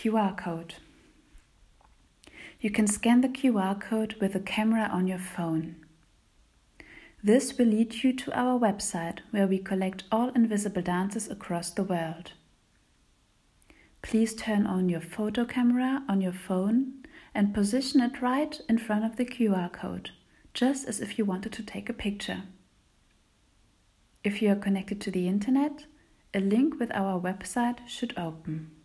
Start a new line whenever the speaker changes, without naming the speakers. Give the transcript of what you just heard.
QR code. You can scan the QR code with a camera on your phone. This will lead you to our website where we collect all invisible dances across the world. Please turn on your photo camera on your phone and position it right in front of the QR code, just as if you wanted to take a picture. If you are connected to the internet, a link with our website should open.